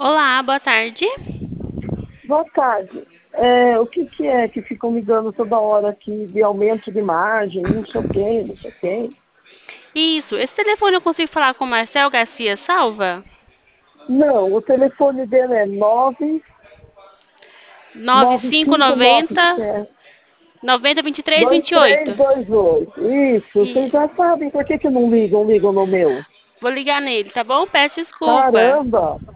Olá, boa tarde. Boa tarde. O que é que ficam me dando toda hora aqui de aumento de margem, não sei o quê, não sei o quê? Isso, esse telefone eu consigo falar com o Marcel Garcia Salva? Não, o telefone dele é 9590 99597 902328. 2328. Isso, vocês Isso. já sabem, por que não ligam no meu? Vou ligar nele, tá bom? Peço desculpa. Caramba!